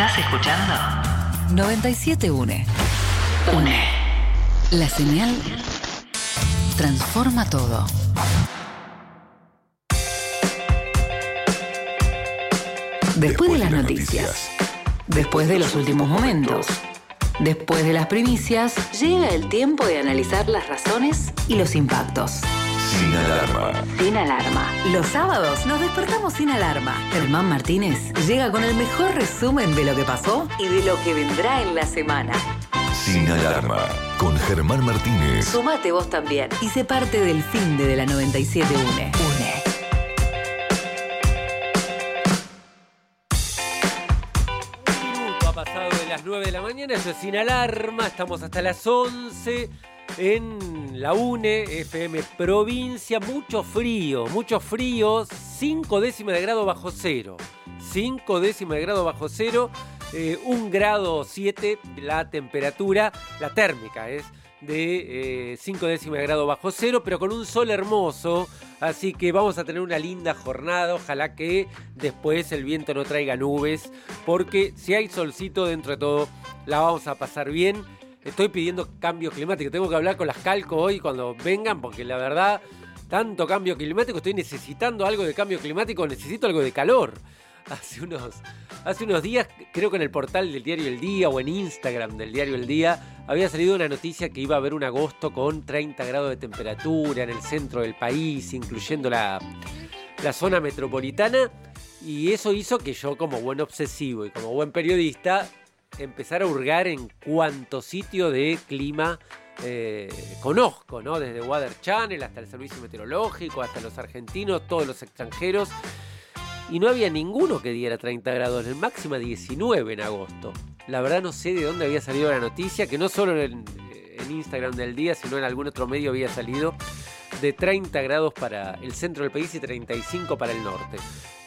Estás escuchando 97.1. UNE. La señal transforma todo. Después de las noticias, después de los últimos momentos, después de las primicias, llega el tiempo de analizar las razones y los impactos. Sin alarma. Sin alarma. Los sábados nos despertamos sin alarma. Germán Martínez llega con el mejor resumen de lo que pasó y de lo que vendrá en la semana. Sin alarma. Con Germán Martínez. Sumate vos también y sé parte del fin de la 97.1. UNE. Ha pasado de las 9 de la mañana, eso es Sin Alarma, estamos hasta las 11 en la UNE, FM Provincia, mucho frío, 5 décimas de grado bajo cero, 5 décimas de grado bajo cero, 1 grado 7 la temperatura, la térmica es de 5 décimas de grado bajo cero, pero con un sol hermoso, así que vamos a tener una linda jornada, ojalá que después el viento no traiga nubes, porque si hay solcito dentro de todo, la vamos a pasar bien. Estoy pidiendo cambio climático, tengo que hablar con las Calco hoy cuando vengan, porque la verdad, tanto cambio climático, estoy necesitando algo de cambio climático, necesito algo de calor. Hace unos días, creo que en el portal del Diario El Día o en Instagram del Diario El Día, había salido una noticia que iba a haber un agosto con 30 grados de temperatura en el centro del país, incluyendo la zona metropolitana, y eso hizo que yo, como buen obsesivo y como buen periodista, empezara a hurgar en cuánto sitio de clima conozco, ¿no? Desde Weather Channel hasta el Servicio Meteorológico, hasta los argentinos, todos los extranjeros. Y no había ninguno que diera 30 grados, el máximo 19 en agosto. La verdad no sé de dónde había salido la noticia, que no solo en Instagram del Día, sino en algún otro medio había salido, de 30 grados para el centro del país y 35 para el norte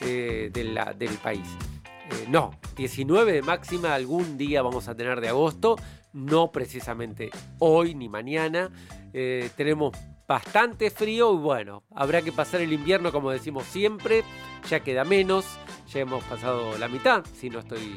del país. No, 19 de máxima algún día vamos a tener de agosto, no precisamente hoy ni mañana. Tenemos bastante frío y bueno, habrá que pasar el invierno como decimos siempre, ya queda menos, ya hemos pasado la mitad, si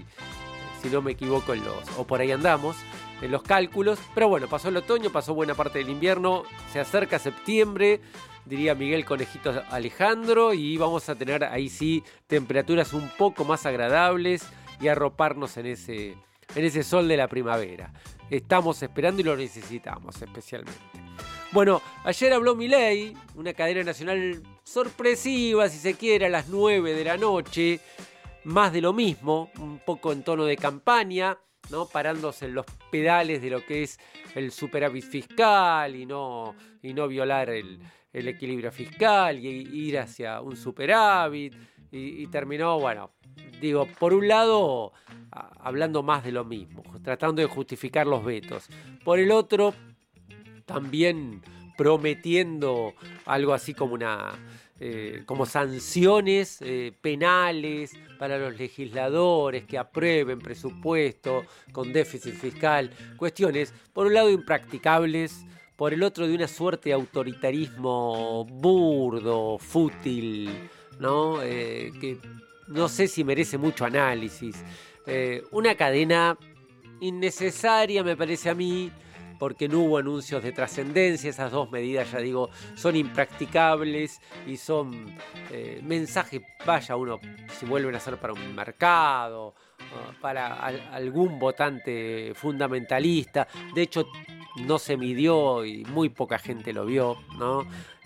no me equivoco o por ahí andamos, en los cálculos, pero bueno, pasó el otoño, pasó buena parte del invierno, se acerca septiembre, diría Miguel Conejito Alejandro, y vamos a tener ahí sí temperaturas un poco más agradables y arroparnos en ese sol de la primavera. Estamos esperando y lo necesitamos especialmente. Bueno, ayer habló Milei, una cadena nacional sorpresiva, si se quiere, a las 9 de la noche, más de lo mismo, un poco en tono de campaña, ¿no? Parándose en los pedales de lo que es el superávit fiscal y no violar el equilibrio fiscal y ir hacia un superávit y terminó, bueno, digo, por un lado hablando más de lo mismo, tratando de justificar los vetos, por el otro también prometiendo algo así como como sanciones penales para los legisladores que aprueben presupuesto con déficit fiscal, cuestiones por un lado impracticables, por el otro de una suerte de autoritarismo burdo, fútil, ¿no? Que no sé si merece mucho análisis. Una cadena innecesaria me parece a mí, porque no hubo anuncios de trascendencia. Esas dos medidas, ya digo, son impracticables y son mensajes, vaya uno, si vuelven a ser para un mercado, para algún votante fundamentalista. De hecho, no se midió y muy poca gente lo vio, ¿no?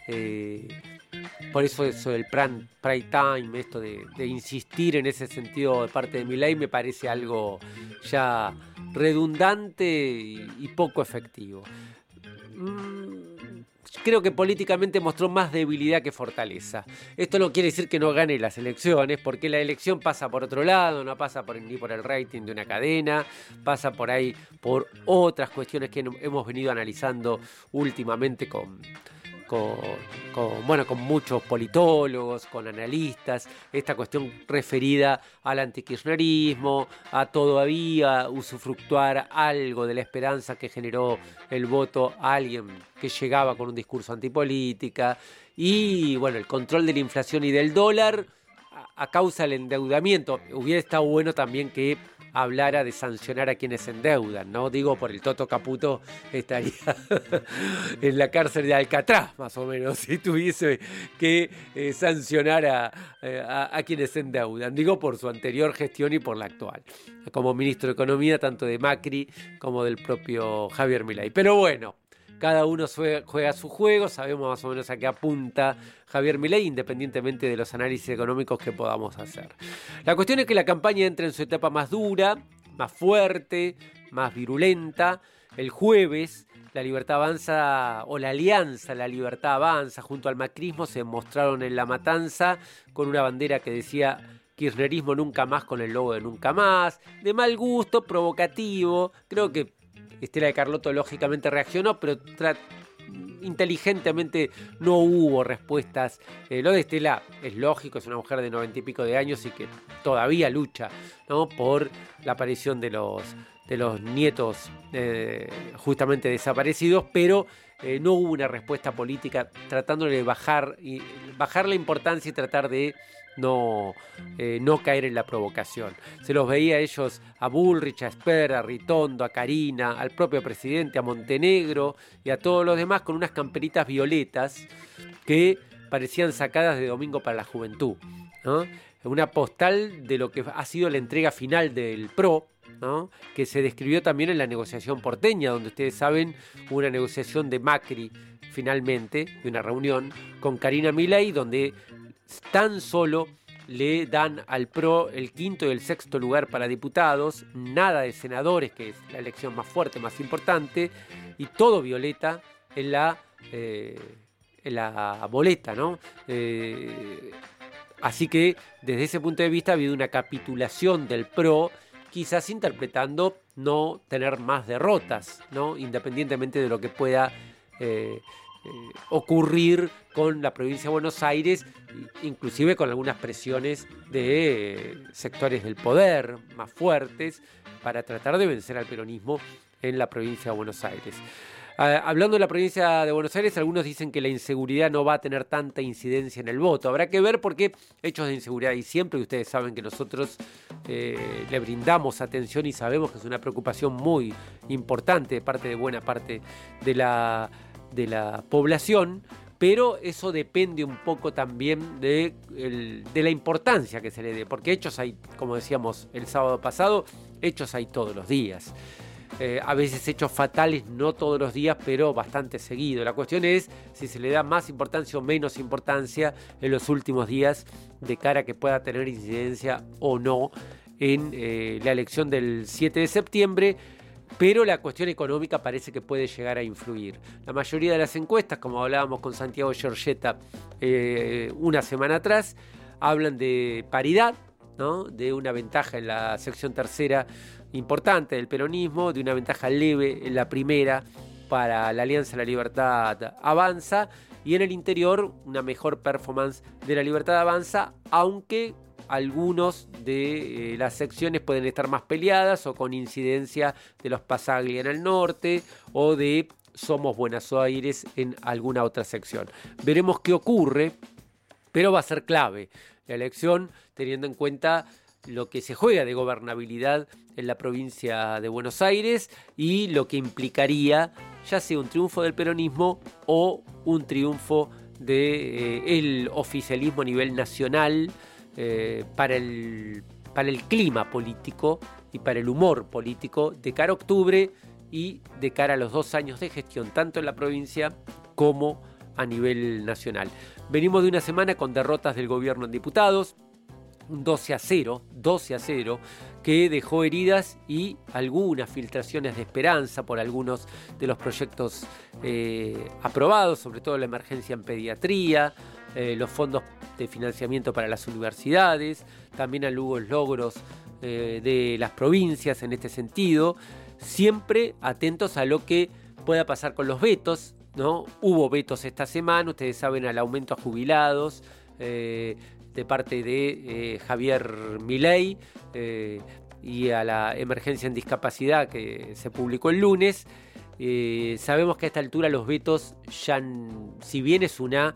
Por eso del prime time, esto de insistir en ese sentido de parte de Milei, me parece algo ya redundante y poco efectivo. Creo que políticamente mostró más debilidad que fortaleza. Esto no quiere decir que no gane las elecciones, porque la elección pasa por otro lado, no pasa ni por el rating de una cadena, pasa por ahí por otras cuestiones que hemos venido analizando últimamente con muchos politólogos, con analistas, esta cuestión referida al antikirchnerismo, a todavía usufructuar algo de la esperanza que generó el voto a alguien que llegaba con un discurso antipolítica, y bueno, el control de la inflación y del dólar a causa del endeudamiento. Hubiera estado bueno también que hablara de sancionar a quienes se endeudan, ¿no? Digo, por el Toto Caputo estaría en la cárcel de Alcatraz, más o menos, si tuviese que sancionar a quienes se endeudan. Digo, por su anterior gestión y por la actual, como ministro de Economía, tanto de Macri como del propio Javier Milei. Pero bueno, cada uno juega su juego, sabemos más o menos a qué apunta Javier Milei, independientemente de los análisis económicos que podamos hacer. La cuestión es que la campaña entra en su etapa más dura, más fuerte, más virulenta. El jueves, La Libertad Avanza, o la Alianza La Libertad Avanza, junto al macrismo, se mostraron en La Matanza con una bandera que decía kirchnerismo nunca más, con el logo de nunca más, de mal gusto, provocativo. Creo que Estela de Carlotto lógicamente reaccionó, pero inteligentemente no hubo respuestas. Lo de Estela es lógico, es una mujer de 90 y pico de años y que todavía lucha, ¿no?, por la aparición de los nietos justamente desaparecidos, pero no hubo una respuesta política tratándole de bajar la importancia y tratar de no caer en la provocación. Se los veía a ellos, a Bullrich, a Esper, a Ritondo, a Carina, al propio presidente, a Montenegro y a todos los demás con unas camperitas violetas que parecían sacadas de Domingo para la Juventud, ¿no? Una postal de lo que ha sido la entrega final del PRO, ¿no?, que se describió también en la negociación porteña, donde ustedes saben, hubo una negociación de Macri finalmente, de una reunión con Carina Milei, donde tan solo le dan al PRO el 5º y el 6º lugar para diputados, nada de senadores, que es la elección más fuerte, más importante, y todo violeta en la boleta, ¿no? Así que desde ese punto de vista ha habido una capitulación del PRO, quizás interpretando no tener más derrotas, ¿no?, independientemente de lo que pueda ocurrir con la provincia de Buenos Aires, inclusive con algunas presiones de sectores del poder más fuertes para tratar de vencer al peronismo en la provincia de Buenos Aires. Hablando de la provincia de Buenos Aires, algunos dicen que la inseguridad no va a tener tanta incidencia en el voto. Habrá que ver, porque hechos de inseguridad hay siempre, y ustedes saben que nosotros le brindamos atención y sabemos que es una preocupación muy importante de parte de buena parte de la población, pero eso depende un poco también de la importancia que se le dé, porque hechos hay, como decíamos el sábado pasado, hechos hay todos los días. A veces hechos fatales no todos los días, pero bastante seguido. La cuestión es si se le da más importancia o menos importancia en los últimos días de cara a que pueda tener incidencia o no en la elección del 7 de septiembre, pero la cuestión económica parece que puede llegar a influir. La mayoría de las encuestas, como hablábamos con Santiago Giorgetta una semana atrás, hablan de paridad, ¿no?, de una ventaja en la sección tercera importante del peronismo, de una ventaja leve en la primera para la Alianza La Libertad Avanza, y en el interior una mejor performance de La Libertad Avanza, aunque algunos de las secciones pueden estar más peleadas o con incidencia de los Passaglia en el norte o de Somos Buenos Aires en alguna otra sección. Veremos qué ocurre, pero va a ser clave la elección, teniendo en cuenta lo que se juega de gobernabilidad en la provincia de Buenos Aires y lo que implicaría ya sea un triunfo del peronismo o un triunfo del oficialismo a nivel nacional, para el clima político y para el humor político de cara a octubre y de cara a los 2 años de gestión, tanto en la provincia como a nivel nacional. Venimos de una semana con derrotas del gobierno en diputados, un 12-0, que dejó heridas y algunas filtraciones de esperanza por algunos de los proyectos aprobados, sobre todo la emergencia en pediatría, los fondos de financiamiento para las universidades, también hubo logros de las provincias en este sentido, siempre atentos a lo que pueda pasar con los vetos, ¿no? Hubo vetos esta semana, ustedes saben, al aumento a jubilados, de parte de Javier Milei, y a la emergencia en discapacidad que se publicó el lunes. Sabemos que a esta altura los vetos ya, si bien es una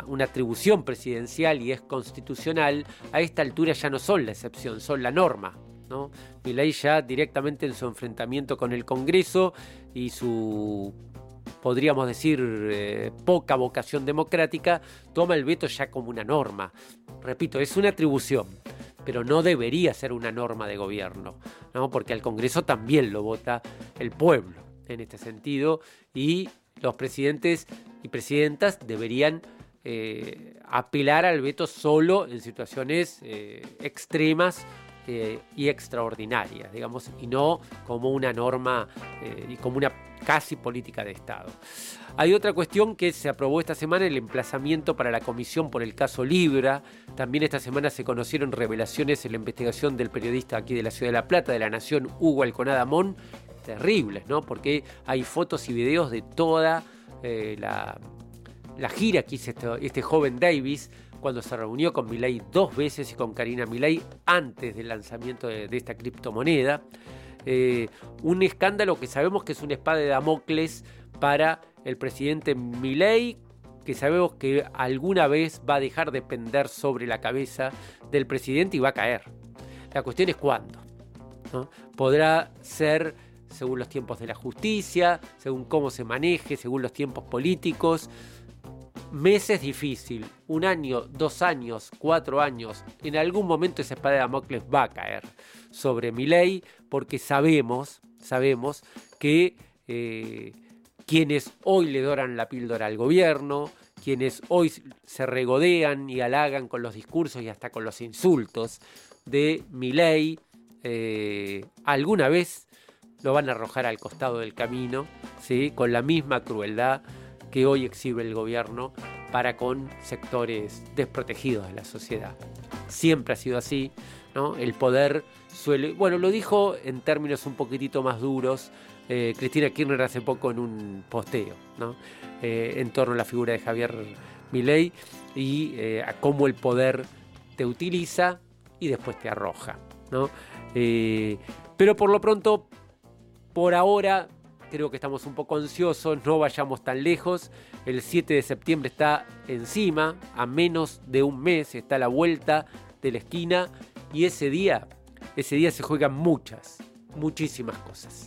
atribución presidencial y es constitucional, a esta altura ya no son la excepción, son la norma. ¿no? Milei ya directamente en su enfrentamiento con el Congreso y su, podríamos decir, poca vocación democrática, toma el veto ya como una norma. Repito, es una atribución, pero no debería ser una norma de gobierno, ¿no? Porque al Congreso también lo vota el pueblo en este sentido, y los presidentes y presidentas deberían apelar al veto solo en situaciones extremas y extraordinarias, digamos, y no como una norma y como una casi política de Estado. Hay otra cuestión que se aprobó esta semana, el emplazamiento para la comisión por el caso Libra. También esta semana se conocieron revelaciones en la investigación del periodista aquí de la Ciudad de La Plata, de La Nación, Hugo Alconada Mon, terribles, ¿no? Porque hay fotos y videos de toda la gira que hizo este joven Davis cuando se reunió con Milei 2 veces y con Karina Milei antes del lanzamiento de esta criptomoneda. Un escándalo que sabemos que es una espada de Damocles para el presidente Milei, que sabemos que alguna vez va a dejar de pender sobre la cabeza del presidente y va a caer. La cuestión es cuándo, ¿no? Podrá ser según los tiempos de la justicia, según cómo se maneje, según los tiempos políticos. Meses difícil, 1 año, 2 años, 4 años, en algún momento esa espada de Damocles va a caer sobre Milei, porque sabemos que quienes hoy le doran la píldora al gobierno, quienes hoy se regodean y halagan con los discursos y hasta con los insultos de Milei, alguna vez lo van a arrojar al costado del camino, ¿sí? Con la misma crueldad que hoy exhibe el gobierno para con sectores desprotegidos de la sociedad. Siempre ha sido así, ¿no? El poder suele... Bueno, lo dijo en términos un poquitito más duros Cristina Kirchner hace poco en un posteo, ¿no? En torno a la figura de Javier Milei y a cómo el poder te utiliza y después te arroja, ¿no? Pero por lo pronto, por ahora, creo que estamos un poco ansiosos, no vayamos tan lejos. El 7 de septiembre está encima, a menos de un mes, está a la vuelta de la esquina, y ese día se juegan muchísimas cosas.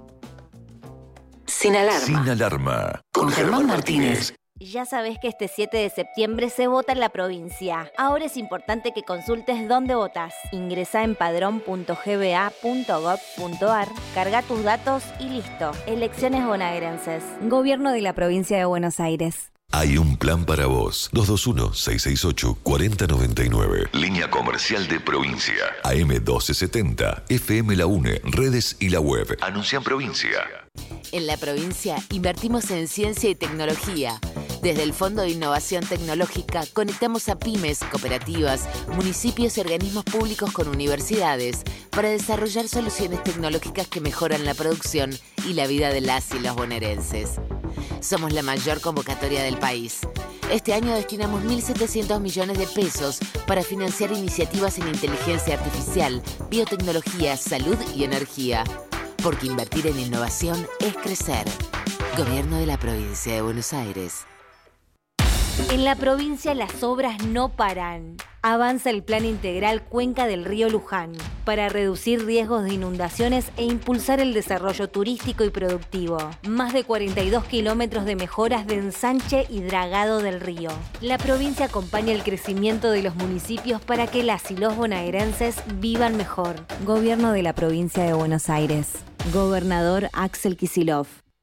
Sin alarma. Sin alarma. Con Germán Martínez. Ya sabés que este 7 de septiembre se vota en la provincia. Ahora es importante que consultes dónde votás. Ingresá en padrón.gba.gov.ar, carga tus datos y listo. Elecciones bonaerenses. Gobierno de la Provincia de Buenos Aires. Hay un plan para vos. 221-668-4099. Línea comercial de provincia. AM 1270. FM La UNE. Redes y la web. Anuncia en provincia. En la provincia invertimos en ciencia y tecnología. Desde el Fondo de Innovación Tecnológica conectamos a pymes, cooperativas, municipios y organismos públicos con universidades para desarrollar soluciones tecnológicas que mejoran la producción y la vida de las y los bonaerenses. Somos la mayor convocatoria del país. Este año destinamos 1.700 millones de pesos para financiar iniciativas en inteligencia artificial, biotecnología, salud y energía. Porque invertir en innovación es crecer. Gobierno de la Provincia de Buenos Aires. En la provincia las obras no paran. Avanza el Plan Integral Cuenca del Río Luján para reducir riesgos de inundaciones e impulsar el desarrollo turístico y productivo. Más de 42 kilómetros de mejoras de ensanche y dragado del río. La provincia acompaña el crecimiento de los municipios para que las y los bonaerenses vivan mejor. Gobierno de la Provincia de Buenos Aires. Gobernador Axel Kicillof.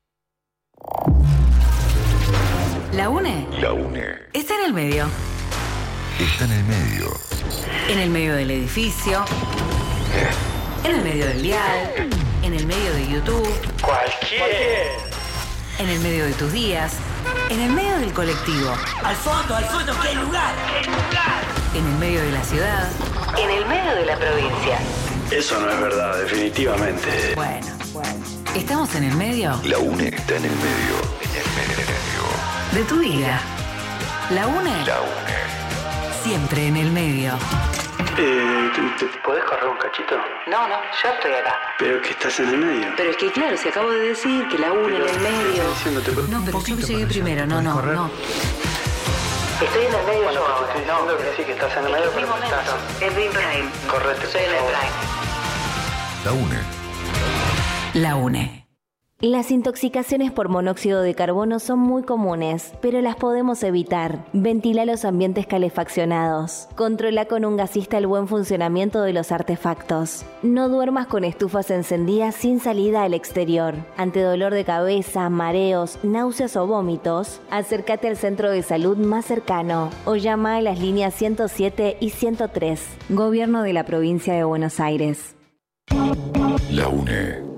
La UNE. La UNE. Está en el medio. Está en el medio. En el medio del edificio. En el medio del dial. En el medio de YouTube. Cualquier. En el medio de tus días. En el medio del colectivo. Al fondo, ¿qué lugar? En el medio de la ciudad. En el medio de la provincia. Eso no es verdad, definitivamente. Bueno. ¿Estamos en el medio? La UNE está en el medio. En el medio. De tu vida. La UNE. La UNE. Siempre en el medio. ¿Te podés correr un cachito? No, yo estoy acá. Pero que estás en el medio. Pero es que claro, si acabo de decir que la UNE en el medio. No, pero yo llegué primero, no. Estoy en el medio yo ahora. Estoy diciendo que sí, que estás en el medio, Es mi momento. Es mi prime. Correcto. Soy en el prime. La UNE. La UNE. Las intoxicaciones por monóxido de carbono son muy comunes, pero las podemos evitar. Ventila los ambientes calefaccionados. Controla con un gasista el buen funcionamiento de los artefactos. No duermas con estufas encendidas sin salida al exterior. Ante dolor de cabeza, mareos, náuseas o vómitos, acércate al centro de salud más cercano o llama a las líneas 107 y 103. Gobierno de la Provincia de Buenos Aires. La UNE.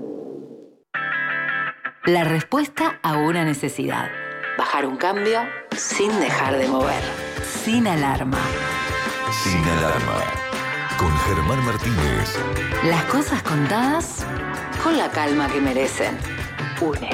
La respuesta a una necesidad. Bajar un cambio sin dejar de mover. Sin alarma. Sin alarma. Con Germán Martínez. Las cosas contadas con la calma que merecen. UNE.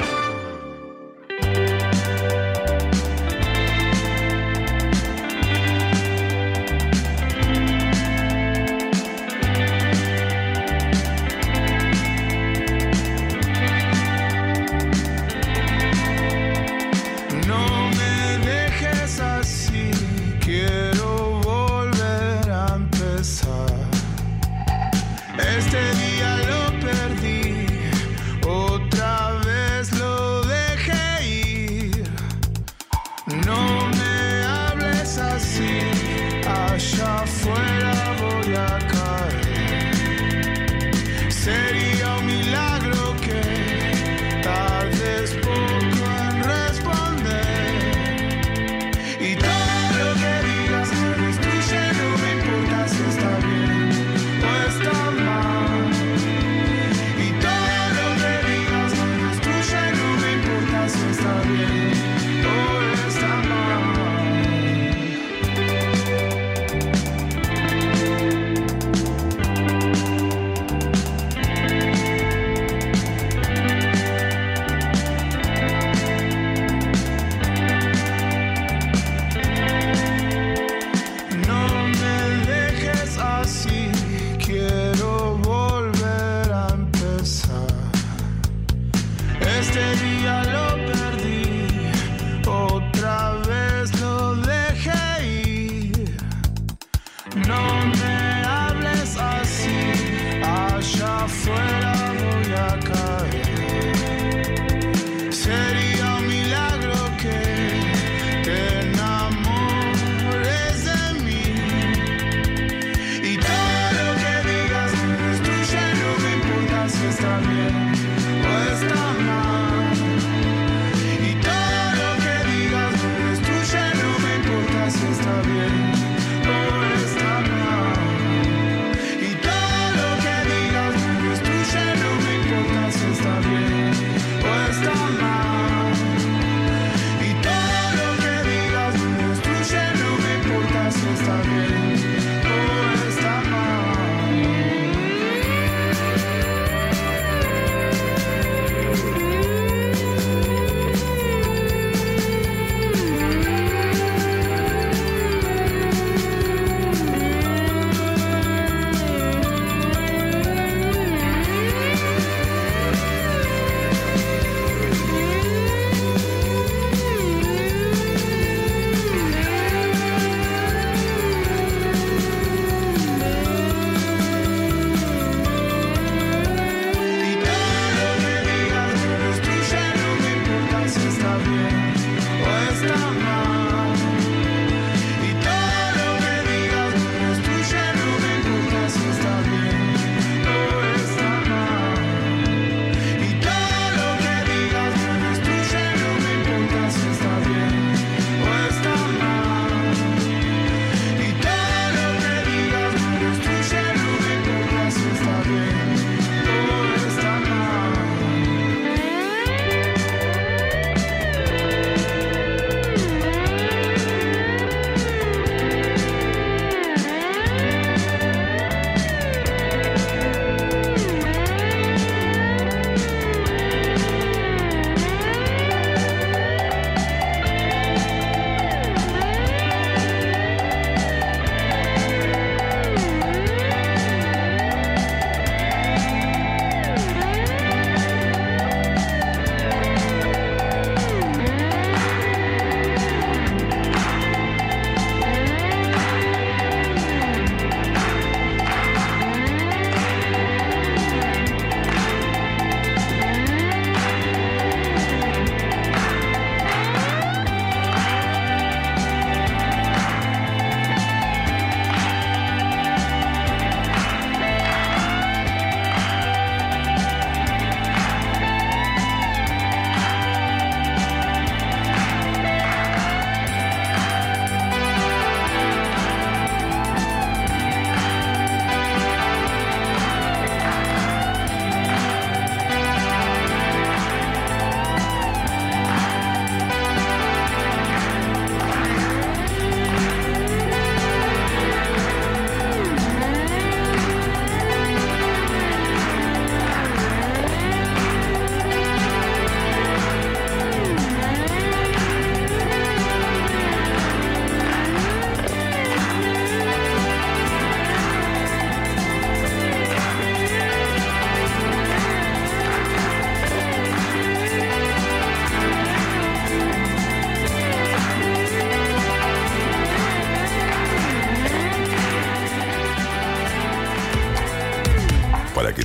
Y todo lo que digas me destruye, no me importa si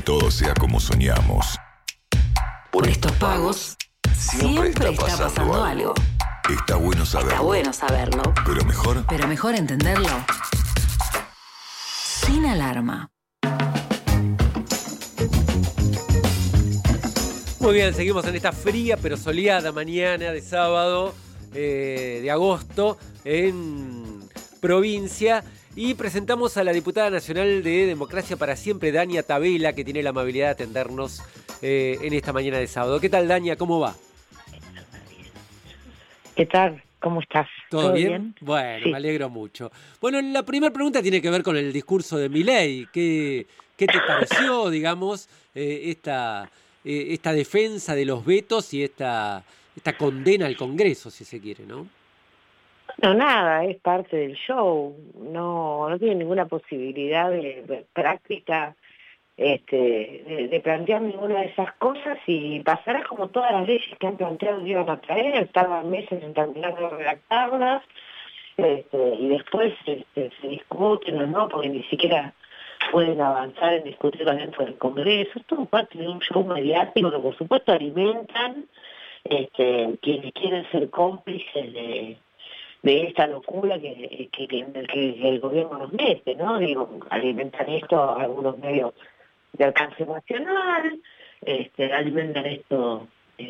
todo sea como soñamos. Por estos pagos, siempre está pasando algo. Está bueno saberlo. Está bueno saberlo. Pero mejor entenderlo sin alarma. Muy bien, seguimos en esta fría pero soleada mañana de sábado de agosto en provincia y presentamos a la diputada nacional de Democracia para Siempre, Dania Tabela, que tiene la amabilidad de atendernos en esta mañana de sábado. ¿Qué tal, Dania? ¿Cómo va? ¿Qué tal? ¿Cómo estás? ¿Todo bien? Bueno, sí. Me alegro mucho. Bueno, la primera pregunta tiene que ver con el discurso de Milei. ¿Qué te pareció, digamos, esta defensa de los vetos y esta condena al Congreso, si se quiere, ¿no? No, nada, es parte del show. No tiene ninguna posibilidad de práctica de plantear ninguna de esas cosas y pasará como todas las leyes que han planteado que iban a traer, tardan meses en terminar de redactarlas, y después se discuten o no, porque ni siquiera pueden avanzar en discutirlas dentro del Congreso. Es todo parte de un show mediático que por supuesto alimentan quienes quieren ser cómplices de esta locura que el gobierno nos mete, ¿no? Digo, alimentan esto algunos medios de alcance nacional, alimentan esto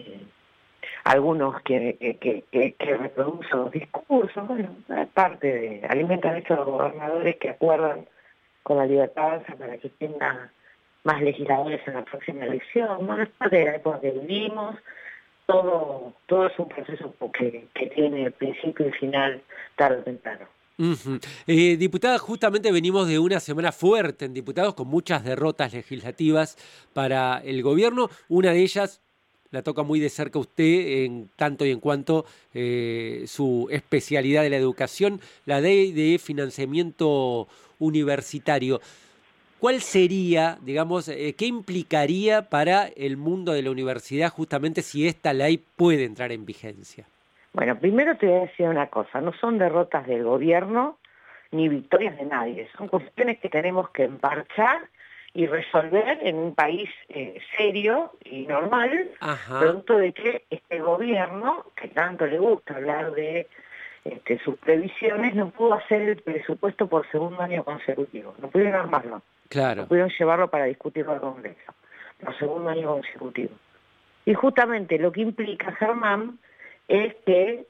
algunos que reproducen los discursos, bueno, alimentan esto los gobernadores que acuerdan con la Libertad Avanza para que tenga más legisladores en la próxima elección. Bueno, es parte de la época que vivimos. Todo es un proceso que tiene principio y final tarde o temprano. Uh-huh. Diputada, justamente venimos de una semana fuerte en diputados con muchas derrotas legislativas para el gobierno. Una de ellas la toca muy de cerca usted en tanto y en cuanto su especialidad de la educación, la ley de financiamiento universitario. ¿Cuál sería, digamos, qué implicaría para el mundo de la universidad justamente si esta ley puede entrar en vigencia? Bueno, primero te voy a decir una cosa, no son derrotas del gobierno ni victorias de nadie, son cuestiones que tenemos que emparchar y resolver en un país serio y normal, producto de que este gobierno, que tanto le gusta hablar de sus previsiones, no pudo hacer el presupuesto por segundo año consecutivo, no pudieron armarlo. Claro. No pudieron llevarlo para discutirlo al Congreso, por segundo año consecutivo. Y justamente lo que implica, Germán, es que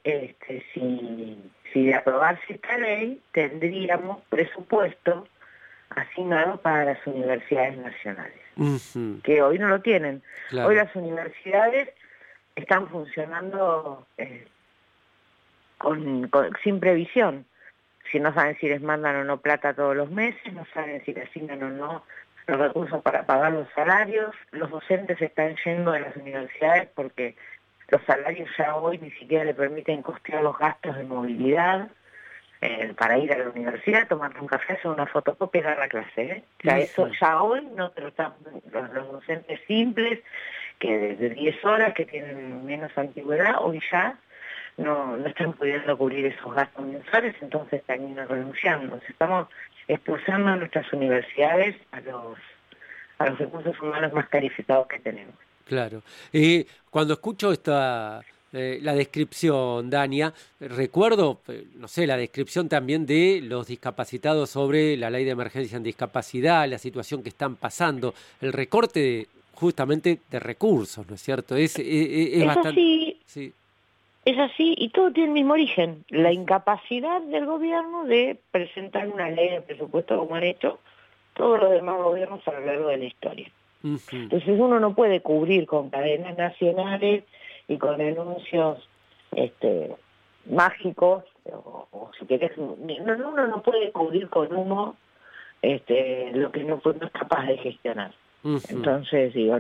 si de aprobarse esta ley, tendríamos presupuesto asignado para las universidades nacionales, uh-huh, que hoy no lo tienen. Claro. Hoy las universidades están funcionando sin previsión. Si no saben si les mandan o no plata todos los meses, no saben si les asignan o no los recursos para pagar los salarios. Los docentes están yendo de las universidades porque los salarios ya hoy ni siquiera le permiten costear los gastos de movilidad para ir a la universidad, tomarte un café, hacer una fotocopia y dar la clase. O sea, eso ya hoy no te lo están los docentes simples, que desde 10 horas, que tienen menos antigüedad, hoy ya no están pudiendo cubrir esos gastos mensuales, entonces terminan renunciando. Estamos expulsando a nuestras universidades a los recursos humanos más calificados que tenemos. Claro. Cuando escucho la descripción, Dania, recuerdo, no sé, la descripción también de los discapacitados sobre la ley de emergencia en discapacidad, la situación que están pasando, el recorte justamente de recursos, ¿no es cierto? Es bastante... Así. Sí. Es así, y todo tiene el mismo origen, la incapacidad del gobierno de presentar una ley de presupuesto como han hecho todos los demás gobiernos a lo largo de la historia. Uh-huh. Entonces uno no puede cubrir con cadenas nacionales y con anuncios mágicos, o si querés, uno no puede cubrir con humo lo que no es capaz de gestionar. Uh-huh. Entonces, digo,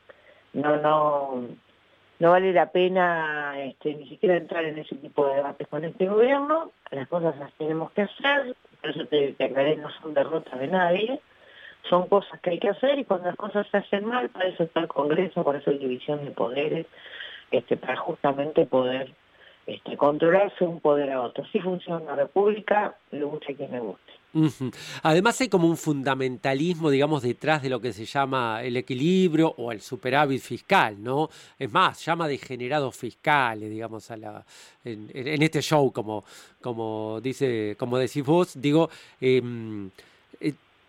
no vale la pena ni siquiera entrar en ese tipo de debates con este gobierno. Las cosas las tenemos que hacer, por eso te aclaré, no son derrotas de nadie, son cosas que hay que hacer, y cuando las cosas se hacen mal, para eso está el Congreso, para eso hay división de poderes, para justamente poder controlarse un poder a otro. Así funciona la República, le gusta a quien le guste. Ujú. Además hay como un fundamentalismo, digamos, detrás de lo que se llama el equilibrio o el superávit fiscal, ¿no? Es más, llama degenerados fiscales, digamos, en este show, como decís vos, digo, eh,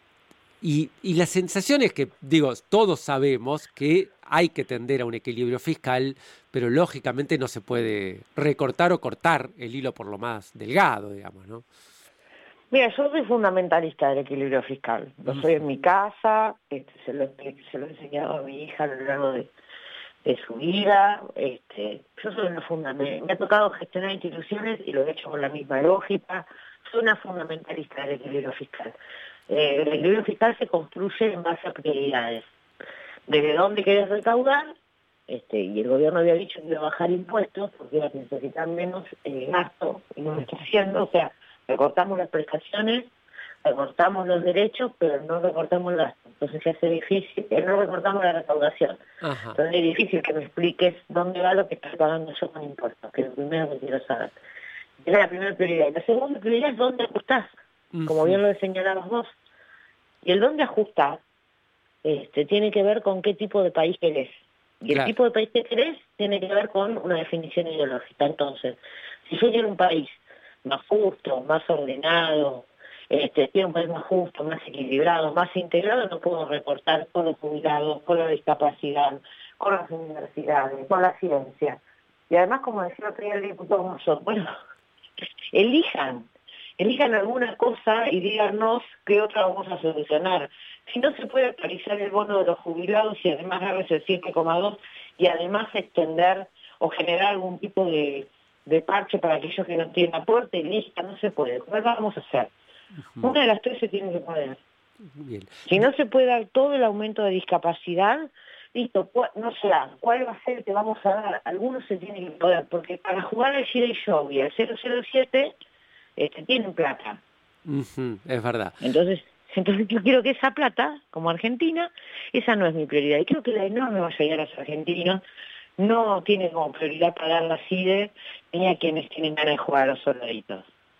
y la sensación es que, digo, todos sabemos que hay que tender a un equilibrio fiscal, pero lógicamente no se puede recortar o cortar el hilo por lo más delgado, digamos, ¿no? Mira, yo soy fundamentalista del equilibrio fiscal. Lo soy en mi casa, se lo he enseñado a mi hija a lo largo de su vida. Yo soy una fundamentalista. Me ha tocado gestionar instituciones y lo he hecho con la misma lógica. Soy una fundamentalista del equilibrio fiscal. El equilibrio fiscal se construye en base a prioridades. ¿Desde dónde querés recaudar? Y el gobierno había dicho que iba a bajar impuestos porque iba a necesitar menos gasto y no lo está haciendo. O sea, recortamos las prestaciones, recortamos los derechos, pero no recortamos el gasto. Entonces se hace difícil, no recortamos la recaudación. Ajá. Entonces es difícil que me expliques dónde va lo que estoy pagando yo con impuestos, que es lo primero que quiero saber. Esa es la primera prioridad. Y la segunda prioridad es dónde ajustás, como bien lo señalabas vos. Y el dónde ajustás tiene que ver con qué tipo de país querés. Y el tipo de país que querés tiene que ver con una definición ideológica. Entonces, si yo quiero un país más justo, más ordenado, quiero un país más justo, más equilibrado, más integrado, no puedo recortar con los jubilados, con la discapacidad, con las universidades, con la ciencia. Y además, como decía otro día el diputado Mosso, bueno, elijan alguna cosa y díganos qué otra vamos a solucionar. Si no se puede actualizar el bono de los jubilados y además darles el 7,2 y además extender o generar algún tipo de parche para aquellos que no tienen aporte, lista, no se puede. ¿Cómo vamos a hacer? Una de las tres se tiene que poner. Bien. Si no se puede dar todo el aumento de discapacidad, listo, no se da. ¿Cuál va a ser el que vamos a dar? Algunos se tienen que poder, porque para jugar al Gira y Show y al 007 tienen plata. Es verdad. Entonces yo quiero que esa plata, como Argentina, esa no es mi prioridad. Y creo que la enorme mayoría de los argentinos no tiene como prioridad pagar la CIDE ni a quienes tienen ganas de jugar a los soldaditos.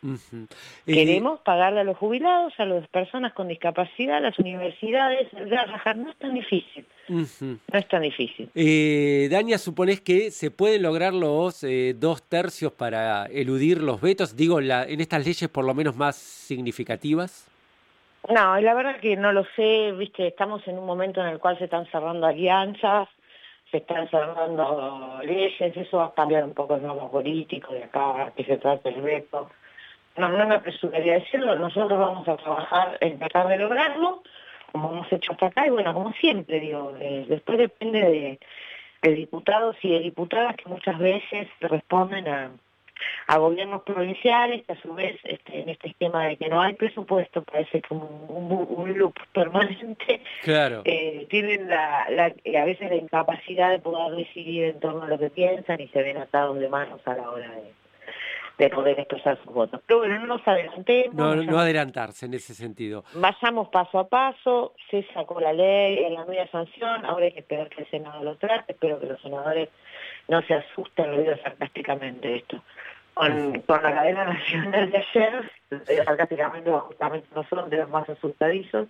Queremos pagarle a los jubilados, a las personas con discapacidad, a las universidades, no es tan difícil. No es tan difícil. Dania, ¿suponés que se pueden lograr los 2/3 para eludir los vetos? Digo, en estas leyes por lo menos más significativas. No, la verdad que no lo sé, viste, estamos en un momento en el cual se están cerrando alianzas, se están cerrando leyes, eso va a cambiar un poco el mapa político de acá, que se trata el veto. No me apresuraría a decirlo, nosotros vamos a trabajar en tratar de lograrlo, como hemos hecho hasta acá, y bueno, como siempre, digo, después depende de diputados y de diputadas que muchas veces responden a gobiernos provinciales, que a su vez, en este esquema de que no hay presupuesto, parece como un loop permanente, claro. Tienen a veces la incapacidad de poder decidir en torno a lo que piensan y se ven atados de manos a la hora de poder expresar sus votos. Pero bueno, no nos adelantemos. No adelantarse en ese sentido. Vayamos paso a paso, se sacó la ley en la media sanción, ahora hay que esperar que el Senado lo trate, espero que los senadores no se asusten, lo digo sarcásticamente esto. Con la cadena nacional de ayer, sarcásticamente, justamente nosotros de los más asustadizos,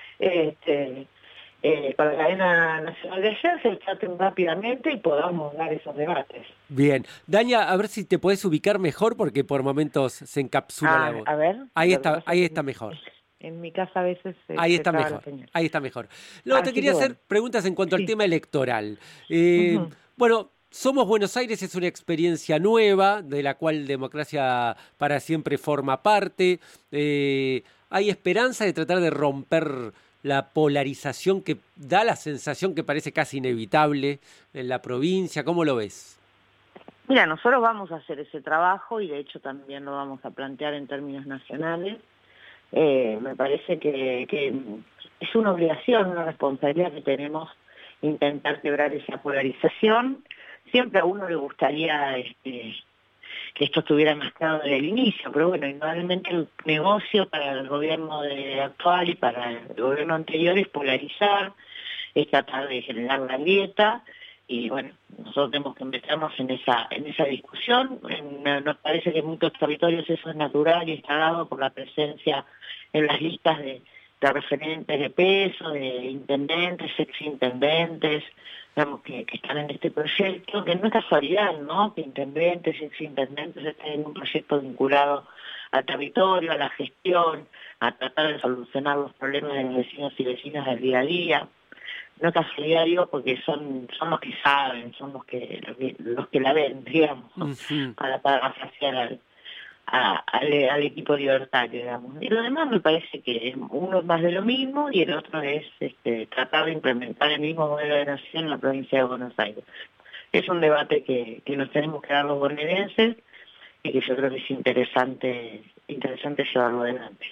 con la cadena nacional de ayer se traten rápidamente y podamos dar esos debates. Bien. Dania, a ver si te podés ubicar mejor porque por momentos se encapsula la voz. A ver. Ahí está mejor. En mi casa a veces ahí está mejor. Luego te quería hacer preguntas en cuanto al tema electoral. Bueno, Somos Buenos Aires es una experiencia nueva de la cual Democracia para Siempre forma parte. Hay esperanza de tratar de romper la polarización que da la sensación que parece casi inevitable en la provincia. ¿Cómo lo ves? Mira, nosotros vamos a hacer ese trabajo y de hecho también lo vamos a plantear en términos nacionales. Me parece que es una obligación, una responsabilidad que tenemos intentar quebrar esa polarización. Siempre a uno le gustaría que esto estuviera más claro desde el inicio, pero bueno, indudablemente el negocio para el gobierno actual y para el gobierno anterior es polarizar, es tratar de generar la grieta y bueno, nosotros tenemos que meternos en esa discusión. Nos parece que en muchos territorios eso es natural y está dado por la presencia en las listas de referentes de peso, de intendentes, exintendentes, digamos, que están en este proyecto, que no es casualidad, ¿no?, que intendentes y exintendentes estén en un proyecto vinculado al territorio, a la gestión, a tratar de solucionar los problemas de los vecinos y vecinas del día a día. No es casualidad, digo, porque son los que saben, son los que la ven, digamos, ¿no? para parafrasear al equipo libertario, digamos. Y lo demás me parece que uno es más de lo mismo y el otro es tratar de implementar el mismo modelo de nación en la provincia de Buenos Aires. Es un debate que nos tenemos que dar los bonaerenses y que yo creo que es interesante llevarlo adelante.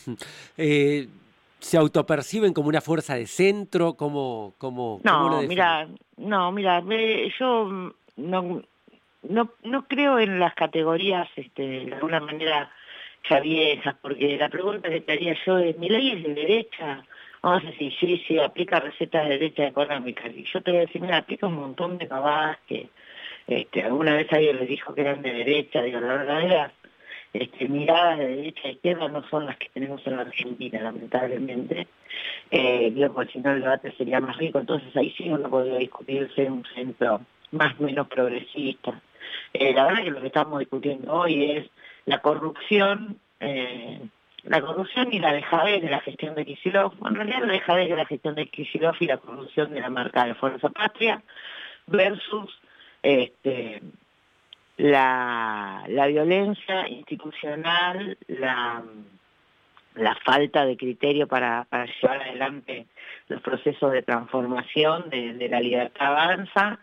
¿Se autoperciben como una fuerza de centro? ¿Cómo lo definen? Mira, yo no creo en las categorías de alguna manera ya viejas, porque la pregunta que te haría yo es, ¿mi ley es de derecha? Vamos a decir, sí, aplica recetas de derecha económica. Y yo te voy a decir, mira, aplica un montón de pavadas que alguna vez alguien les dijo que eran de derecha. Digo, la verdadera miradas de derecha a izquierda no son las que tenemos en la Argentina, lamentablemente. Porque si no el debate sería más rico, entonces ahí sí uno podría discutirse en un centro más o menos progresista. La verdad que lo que estamos discutiendo hoy es la corrupción y la dejadez de la gestión de Kicillof. En realidad la dejadez de la gestión de Kicillof y la corrupción de la marca de Fuerza Patria versus la violencia institucional, la falta de criterio para llevar adelante los procesos de transformación de la Libertad Avanza,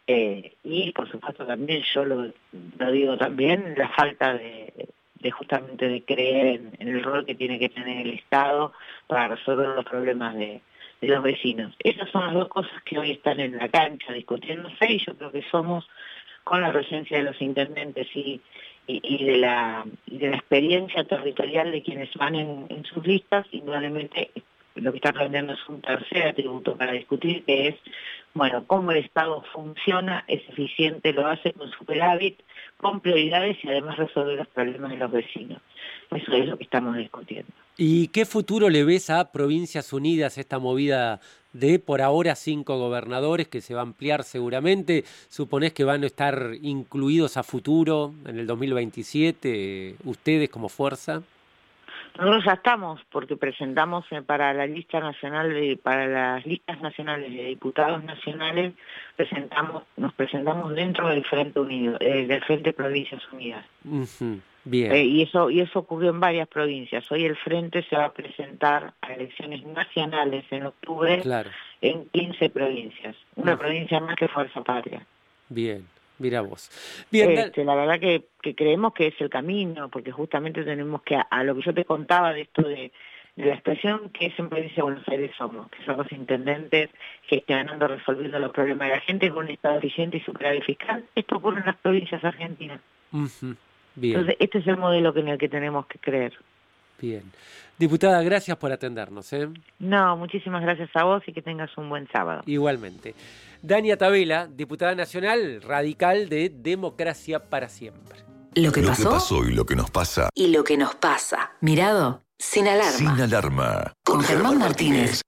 y por supuesto también, yo lo digo también, la falta de justamente de creer en el rol que tiene que tener el Estado para resolver los problemas de los vecinos. Esas son las dos cosas que hoy están en la cancha discutiéndose, y yo creo que somos, con la presencia de los intendentes y de la experiencia territorial de quienes van en sus listas, indudablemente lo que está planteando es un tercer atributo para discutir, que es, bueno, cómo el Estado funciona, es eficiente, lo hace con superávit, con prioridades y además resolver los problemas de los vecinos. Eso es lo que estamos discutiendo. ¿Y qué futuro le ves a Provincias Unidas, esta movida de por ahora 5 gobernadores que se va a ampliar seguramente? ¿Suponés que van a estar incluidos a futuro en el 2027 ustedes como fuerza? Nosotros ya estamos, porque presentamos para la lista nacional para las listas nacionales de diputados nacionales, nos presentamos dentro del Frente Unido, del Frente Provincias Unidas. Bien. Y eso ocurrió en varias provincias. Hoy el Frente se va a presentar a elecciones nacionales en octubre, claro, en 15 provincias. Una provincia más que Fuerza Patria. Bien. Mira vos. Bien, la verdad que creemos que es el camino, porque justamente tenemos que, a lo que yo te contaba de esto de la expresión que es en Provincia de Buenos Aires somos, que son los intendentes gestionando, resolviendo los problemas de la gente con un Estado eficiente y superávit fiscal. Esto ocurre en las provincias argentinas. Bien. Entonces, este es el modelo en el que tenemos que creer. Bien. Diputada, gracias por atendernos. No, muchísimas gracias a vos y que tengas un buen sábado. Igualmente. Dania Tabela, diputada nacional radical de Democracia para Siempre. Lo que pasó y lo que nos pasa. Y lo que nos pasa. Mirado sin alarma. Sin alarma. Con Germán Martínez.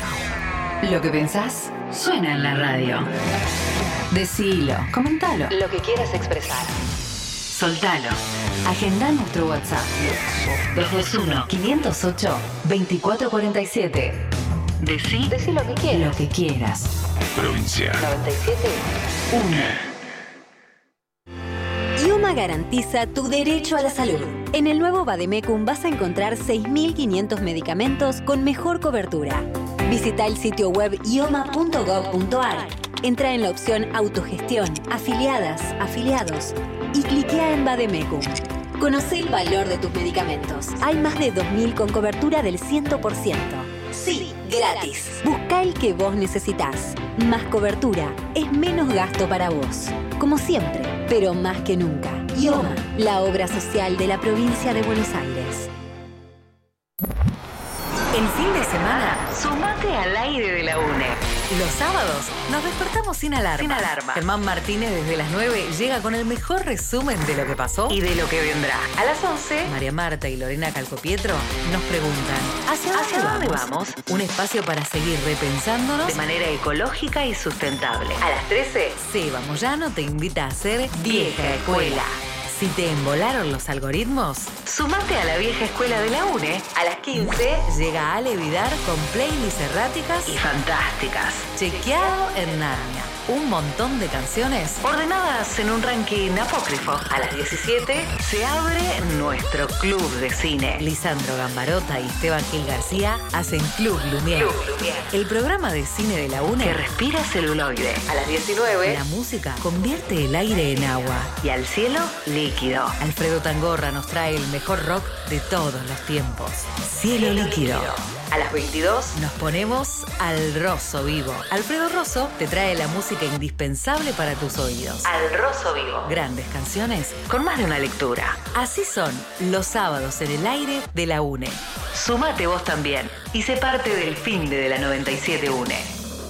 Lo que pensás suena en la radio. Decilo, comentalo. Lo que quieras expresar. Soltalo. Agenda nuestro WhatsApp. 221-508-2447. Decí lo que quieras. Lo que quieras. Provincia 97.1. IOMA garantiza tu derecho a la salud. En el nuevo Vademecum vas a encontrar 6.500 medicamentos con mejor cobertura. Visita el sitio web ioma.gov.ar. Entra en la opción Autogestión, Afiliadas, Afiliados y cliquea en Vademecum. Conoce el valor de tus medicamentos. Hay más de 2.000 con cobertura del 100%. Sí, gratis. Busca el que vos necesitás. Más cobertura es menos gasto para vos. Como siempre, pero más que nunca. IOMA, la obra social de la provincia de Buenos Aires. El fin de semana, sumate al aire de la UNE. Los sábados nos despertamos sin alarma. Germán Martínez desde las 9 llega con el mejor resumen de lo que pasó y de lo que vendrá. A las 11, María Marta y Lorena Calcopietro nos preguntan ¿Hacia dónde vamos? Un espacio para seguir repensándonos de manera ecológica y sustentable. A las 13, Seba Moyano te invita a ser Vieja Escuela. Si te embolaron los algoritmos, sumate a la Vieja Escuela de la UNE. A las 15 llega Ale Vidar con playlists erráticas y fantásticas. Chequeado en Narnia. Un montón de canciones ordenadas en un ranking apócrifo. A las 17 se abre nuestro club de cine. Lisandro Gambarota y Esteban Gil García hacen Club Lumière. El programa de cine de la UNE que respira celuloide. A las 19 la música convierte el aire en agua y al cielo líquido. Alfredo Tangorra nos trae el mejor rock de todos los tiempos. Cielo líquido. A las 22 nos ponemos al Rosso Vivo. Alfredo Rosso te trae la música indispensable para tus oídos. Al Rosso Vivo. Grandes canciones con más de una lectura. Así son los sábados en el aire de la UNE. Sumate vos también y sé parte del finde de la 97 UNE.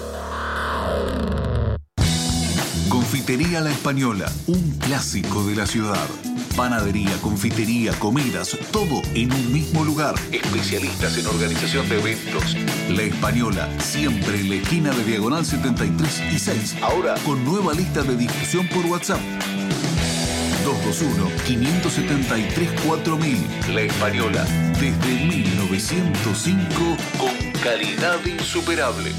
Confitería La Española, un clásico de la ciudad. Panadería, confitería, comidas, todo en un mismo lugar. Especialistas en organización de eventos. La Española, siempre en la esquina de Diagonal 73 y 6. Ahora con nueva lista de difusión por WhatsApp. 221-573-4000. La Española, desde 1905, con calidad insuperable.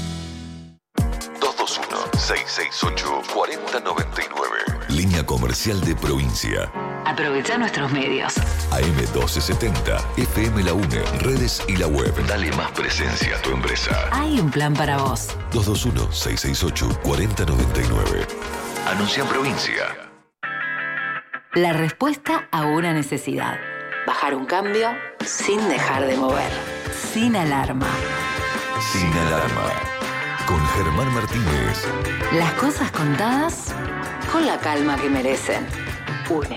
221-668-4099. Línea comercial de provincia. Aprovecha nuestros medios. AM1270, FM La UNE, redes y la web. Dale más presencia a tu empresa. Hay un plan para vos. 221-668-4099. Anuncia en provincia. La respuesta a una necesidad. Bajar un cambio sin dejar de mover. Sin alarma. Sin alarma. Con Germán Martínez. Las cosas contadas con la calma que merecen. UNE.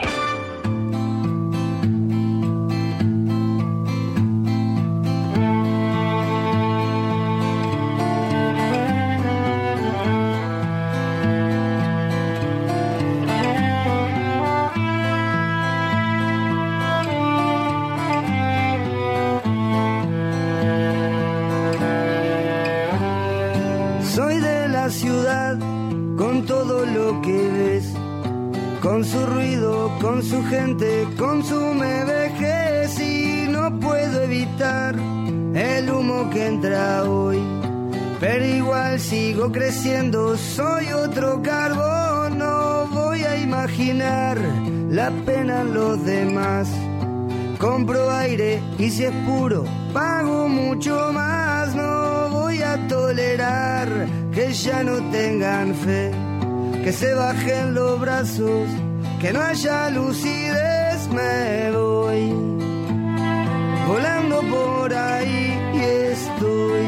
Soy de la ciudad con todo lo que ves, con su ruido, con su gente, consume vejez y no puedo evitar el humo que entra hoy. Pero igual sigo creciendo, soy otro carbón, no voy a imaginar la pena en los demás. Compro aire y si es puro, pago mucho más, no voy a tolerar que ya no tengan fe. Que se bajen los brazos, que no haya lucidez, me voy volando por ahí y estoy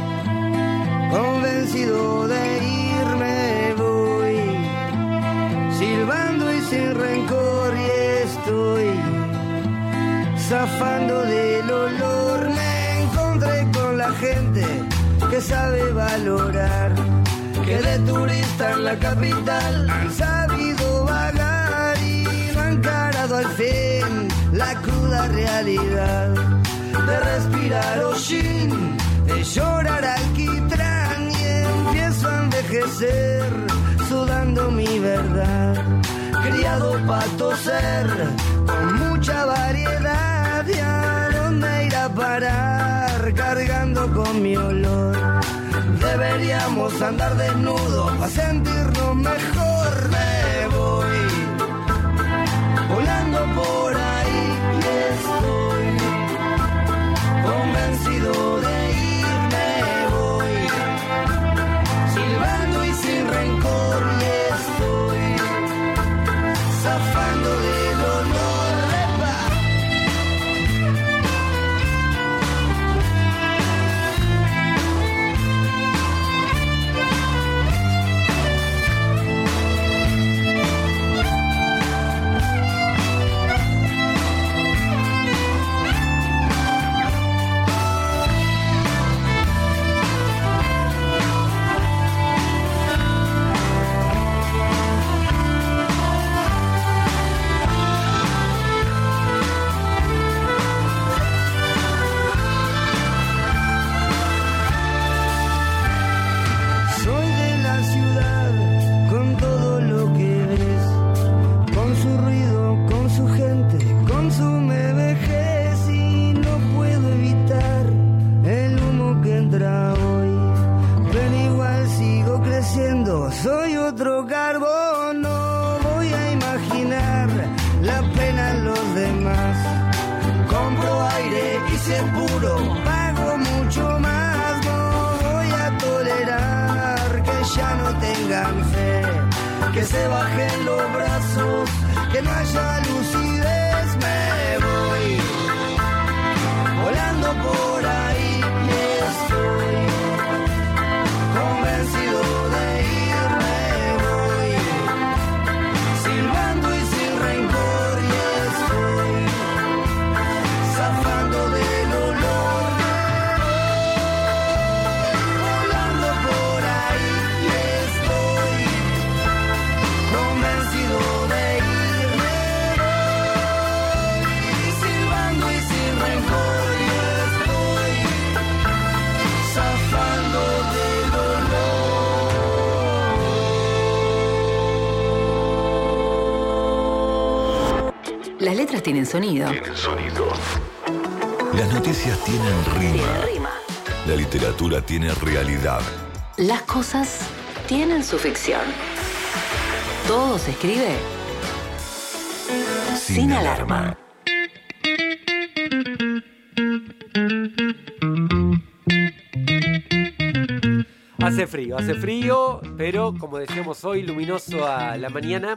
convencido de irme, voy silbando y sin rencor y estoy zafando del olor. Me encontré con la gente que sabe valorar, que de turista en la capital han sabido vagar y no han encarado al fin la cruda realidad de respirar hollín, de llorar alquitrán y empiezo a envejecer sudando mi verdad, criado pa' toser con mucha variedad y a dónde ir a parar cargando con mi olor. Deberíamos andar desnudos para sentirnos mejor. Me voy volando por ahí y estoy convencido de irme, voy silbando y sin rencor y estoy zafando del olor. diciendo soy otro carbón, no voy a imaginar la pena en los demás. Compro aire y si es puro, pago mucho más. No voy a tolerar que ya no tengan fe, que se bajen los brazos, que no haya lucidez. Me voy volando por ahí y estoy convencido de irme. Voy silbando y sin rencor y estoy zafando del olor. Volando por ahí y estoy convencido de irme. Voy silbando y sin rencor y estoy zafando del olor. Las letras tienen sonido. Tienen sonido. Las noticias tienen rima. La literatura tiene realidad. Las cosas tienen su ficción. Todo se escribe sin alarma. Hace frío, pero como decíamos hoy, luminoso a la mañana,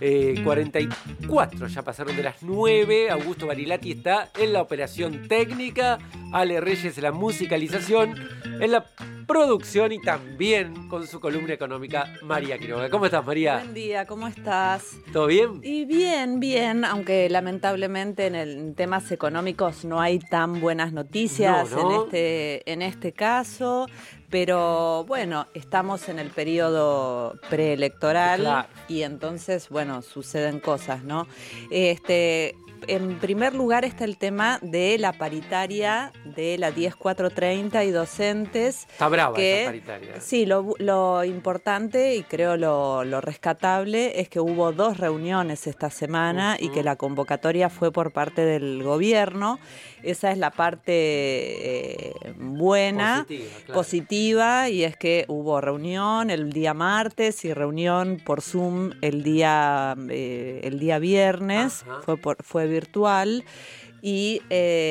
44, ya pasaron de las 9, Augusto Barilati está en la operación técnica, Ale Reyes en la musicalización, en la producción y también con su columna económica, María Quiroga. ¿Cómo estás, María? Buen día, ¿cómo estás? ¿Todo bien? Y bien, aunque lamentablemente en temas económicos no hay tan buenas noticias No. en este caso. Pero bueno, estamos en el periodo preelectoral, claro, y entonces, bueno, suceden cosas, ¿no? En primer lugar está el tema de la paritaria de la 10430 y docentes. Está brava esa paritaria. Sí, lo importante y creo lo rescatable es que hubo 2 reuniones esta semana y que la convocatoria fue por parte del gobierno. Esa es la parte buena, positiva, y es que hubo reunión el día martes y reunión por Zoom el día viernes. Fue virtual. Y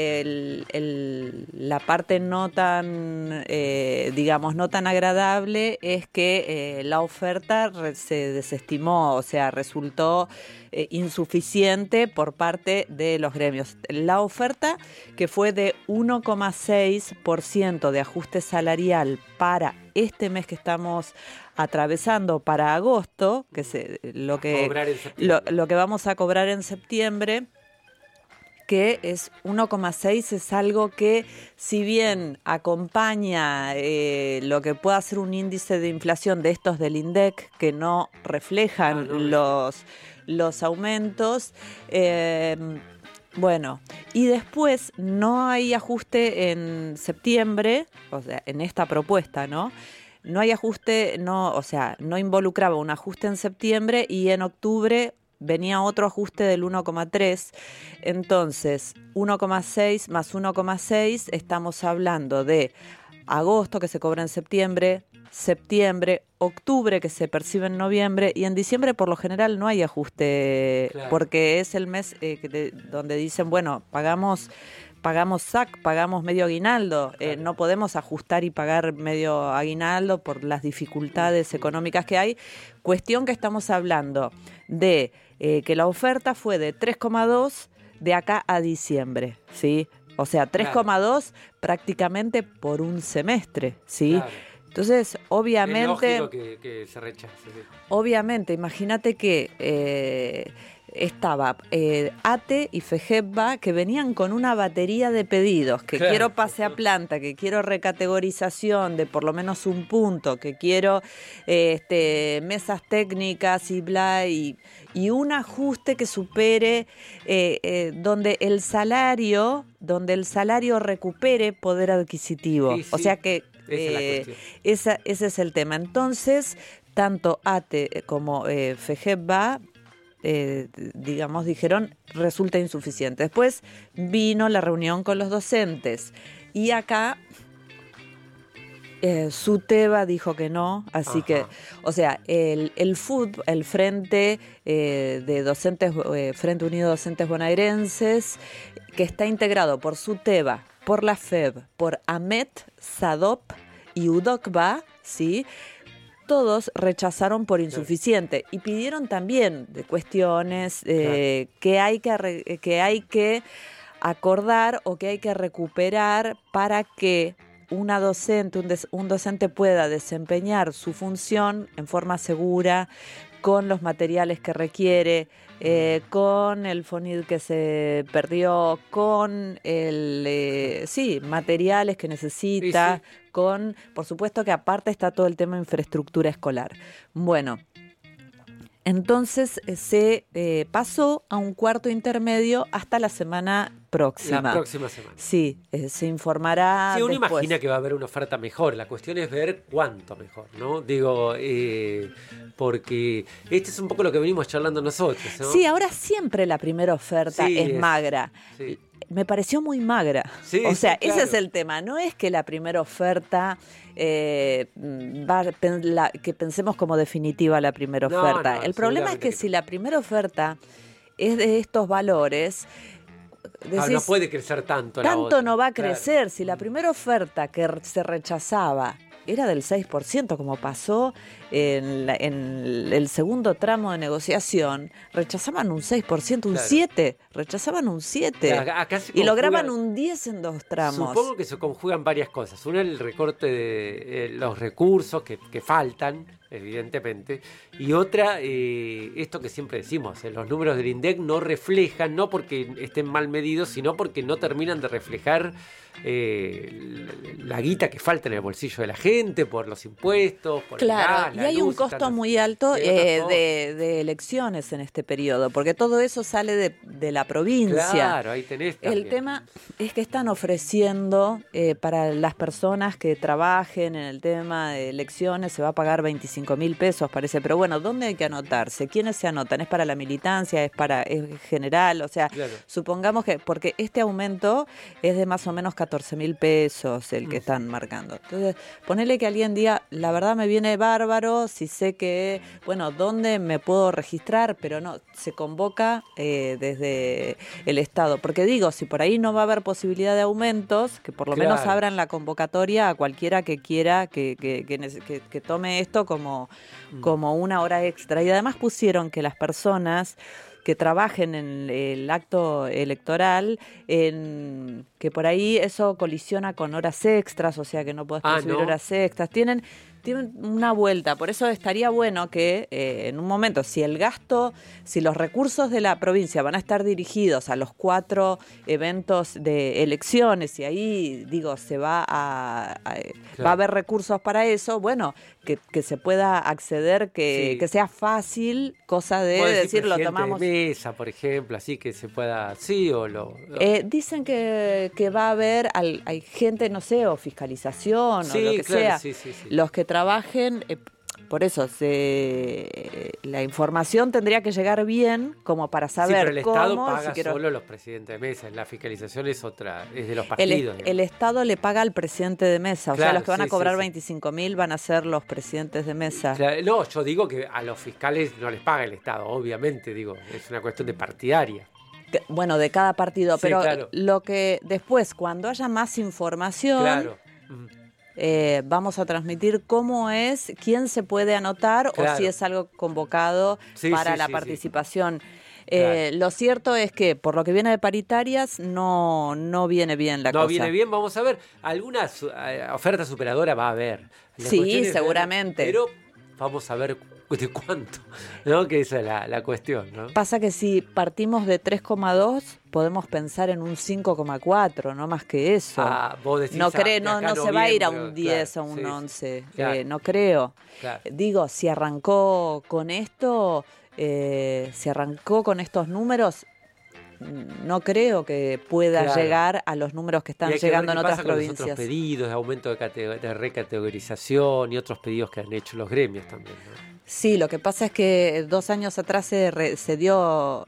la parte no tan, no tan agradable es que la oferta se desestimó, o sea, resultó insuficiente por parte de los gremios. La oferta, que fue de 1,6% de ajuste salarial para este mes que estamos atravesando, para agosto, que es lo que vamos a cobrar en septiembre, que es 1,6, es algo que, si bien acompaña lo que pueda ser un índice de inflación de estos del INDEC, que no reflejan los aumentos, bueno, y después no hay ajuste en septiembre, o sea, en esta propuesta, ¿no? No hay ajuste, no involucraba un ajuste en septiembre, y en octubre venía otro ajuste del 1,3, entonces 1,6 más 1,6, estamos hablando de agosto, que se cobra en septiembre, octubre, que se percibe en noviembre, y en diciembre por lo general no hay ajuste, porque es el mes donde dicen, bueno, pagamos SAC, pagamos medio aguinaldo, no podemos ajustar y pagar medio aguinaldo por las dificultades económicas que hay. Cuestión que estamos hablando de que la oferta fue de 3,2 de acá a diciembre, ¿sí? O sea, 3,2 prácticamente por un semestre, ¿sí? Claro. Entonces, obviamente... Es lógico que se rechace. ¿Sí? Obviamente, imagínate que estaba ATE y FEGEPBA, que venían con una batería de pedidos, que quiero pase a planta, que quiero recategorización de por lo menos un punto, que quiero mesas técnicas y bla, y un ajuste que supere donde el salario recupere poder adquisitivo. Sí, sí. O sea que ese es el tema. Entonces, tanto ATE como FEGEPBA dijeron resulta insuficiente. Después vino la reunión con los docentes y acá SUTEBA dijo que no, así que, o sea, el FUD, el Frente de Docentes, Frente Unido de Docentes Bonaerenses, que está integrado por SUTEBA, por la FEB, por AMET, SADOP y UDOCBA, ¿sí? Todos rechazaron por insuficiente y pidieron también de cuestiones que hay que acordar o que hay que recuperar para que una docente, un docente pueda desempeñar su función en forma segura, con los materiales que requiere, con el FONID que se perdió, con materiales que necesita, con, por supuesto que aparte está todo el tema de infraestructura escolar. Bueno, entonces se pasó a un cuarto intermedio hasta la semana próxima. La próxima semana. Sí, se informará. Sí, uno después. imagina que va a haber una oferta mejor. La cuestión es ver cuánto mejor, ¿no? Digo, porque este es un poco lo que venimos charlando nosotros, ¿no? Sí, ahora siempre la primera oferta es magra. Sí. Me pareció muy magra. Sí, o sea, claro. ese es el tema. No es que la primera oferta que pensemos como definitiva la primera oferta. No, el problema es que si la primera oferta es de estos valores, decís, no puede crecer tanto la otra. Tanto no va a crecer. Si la primera oferta que se rechazaba era del 6%, como pasó en el segundo tramo de negociación, rechazaban un 6%, un 7%, rechazaban un 7%, acá se y lograban conjugan, un 10% en 2 tramos. Supongo que se conjugan varias cosas. Una, el recorte de los recursos que faltan, evidentemente, y otra, esto que siempre decimos, los números del INDEC no reflejan, no porque estén mal medidos, sino porque no terminan de reflejar la guita que falta en el bolsillo de la gente por los impuestos, por claro, el gas, y hay un costo muy alto de elecciones en este periodo, porque todo eso sale de la provincia. Claro, ahí tenés también. El tema es que están ofreciendo para las personas que trabajen en el tema de elecciones, se va a pagar 25.000 pesos, parece, pero bueno, ¿dónde hay que anotarse? ¿Quiénes se anotan? ¿Es para la militancia? ¿Es general? O sea, claro, supongamos que, porque este aumento es de más o menos 14.000 pesos el que están marcando. Entonces, ponele que alguien diga, la verdad me viene bárbaro, si sé que, bueno, ¿dónde me puedo registrar? Pero no, se convoca desde el Estado. Porque digo, si por ahí no va a haber posibilidad de aumentos, que por lo menos abran la convocatoria a cualquiera que quiera que tome esto como una hora extra. Y además pusieron que las personas que trabajen en el acto electoral, que por ahí eso colisiona con horas extras, o sea que no podés subir horas extras. Tienen una vuelta, por eso estaría bueno que en un momento, si los recursos de la provincia van a estar dirigidos a los 4 eventos de elecciones, y ahí, digo, va a haber recursos para eso, bueno, que se pueda acceder, que sea fácil, cosa de decir, lo tomamos. De mesa, por ejemplo, así que se pueda, dicen que va a haber, hay gente, no sé, o fiscalización, o lo que sea, los que trabajen, por eso la información tendría que llegar bien como para saber pero el cómo. Estado paga solo los presidentes de mesa, la fiscalización es de los partidos. El Estado le paga al presidente de mesa, o sea, los que van a cobrar 25.000 van a ser los presidentes de mesa. Claro, no, yo digo que a los fiscales no les paga el Estado, obviamente, digo, es una cuestión de partidaria. Bueno, de cada partido, pero claro, lo que después, cuando haya más información, claro, vamos a transmitir quién se puede anotar, claro, o si es algo convocado para la participación. Claro. Lo cierto es que por lo que viene de paritarias no viene bien la cosa. No viene bien, vamos a ver. Alguna oferta superadora va a haber. Sí, seguramente. Pero vamos a ver de cuánto, ¿no? Que esa es la cuestión, ¿no? Pasa que si partimos de 3,2 podemos pensar en un 5,4, no más que eso. Vos decís, no se va a ir a un 10 o un 11, no creo. Claro. Digo, si arrancó con esto, si arrancó con estos números, no creo que pueda llegar a los números que están llegando en otras provincias. Los otros pedidos de aumento de recategorización y otros pedidos que han hecho los gremios también, ¿no? Sí, lo que pasa es que 2 años atrás se